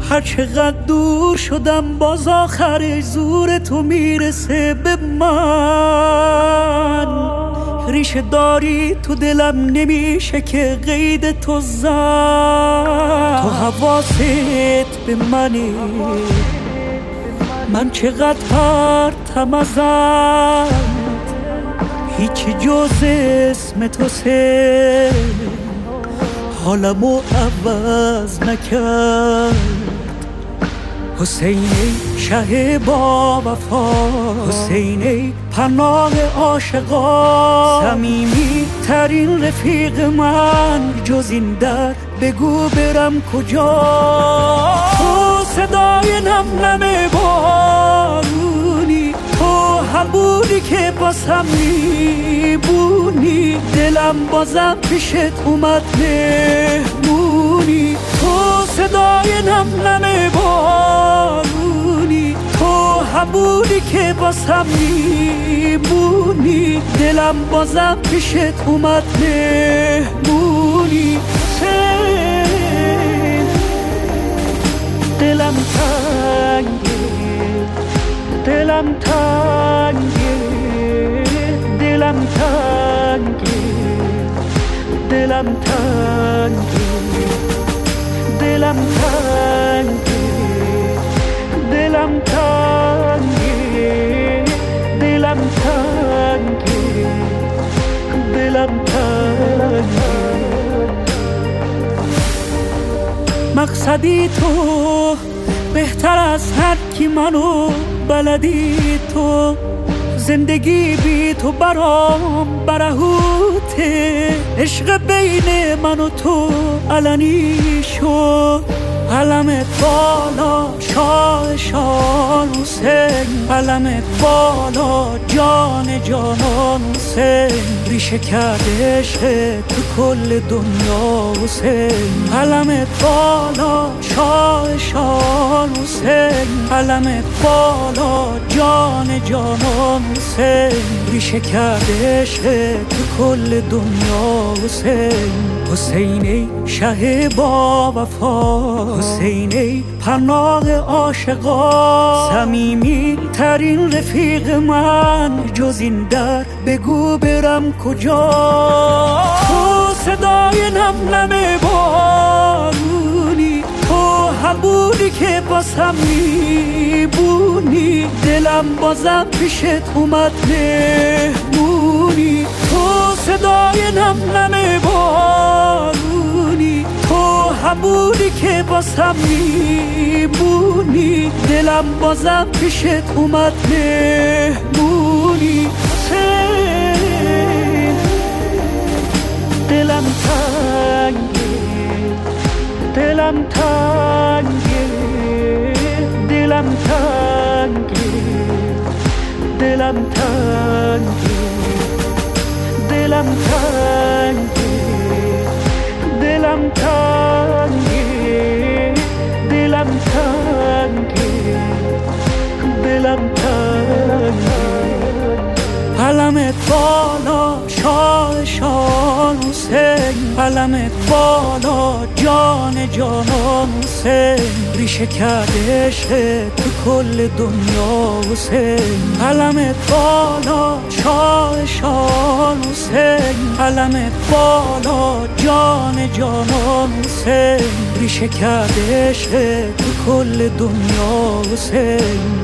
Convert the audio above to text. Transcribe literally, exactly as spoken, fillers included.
هر چقدر دور شدم باز آخرش زور تو میرسه به من. ریشه داری تو دلم نمیشه که قید تو زد. تو حواست به منه، من چقدر پرتم ازت، هیچی جز اسم تو سه حالمو عوض نکرد. حسین ای شه با وفا، حسین ای پناه عاشقا، صمیمی ترین رفیق من، جز این در بگو برم کجا. تو صدای نم نم بارونی، تو هم بودی که باسم میبونی، دلم بازم پیشت اومد مهمونی. تو صدای نم نم بارونی، تو هم بودی که باسم میبونی، دلم بازم پیشت اومد مهمونی. دلم تنگه، دلم تنگه، دلم تنگه، دلم تنگه، دلم تنگه، دلم تنگه، دلم تنگه، دلم تنگه. مقصدی تو بهتر از هر کی منو بلدی تو، زندگی بی تو برام برهوته. عشق بین من و تو علنی شد، علمت بالا شاه شان حسین، علمت بالا جان جانان حسین، ریشه کرده عشق تو کل دنیا حسین. علمت بالا شاه شان حسین، علمت بالا جان جانان حسین، ریشه کرده عشق تو کل دنیا حسین. حسین ای شه با وفا، حسین ای پناه عاشقا، صمیمی ترین رفیق من، جز این در بگو برم کجا. تو صدای نم نم بارونی، تو هم بودی که باسم میبونی، دلم بازم پیشت اومد مهمونی. تو صدای نم نم بارونی، تو هم بودی که باسم میبونی، دلم بازم پیشت اومد مهمونی. دلم تنگه، دلم تنگه، دلم تنگه، دلم تنگه، دلم تنگه، دلم تنگه، دلم تنگه، دلم تنگه. علمت بالا شاه شان حسین، علمت بالا جان جانان حسین، ریشه کرده عشق تو کل دنیا حسین. علمت بالا شاه شان حسین، علمت بالا جان جانان حسین، ریشه کرده عشق تو کل دنیا حسین.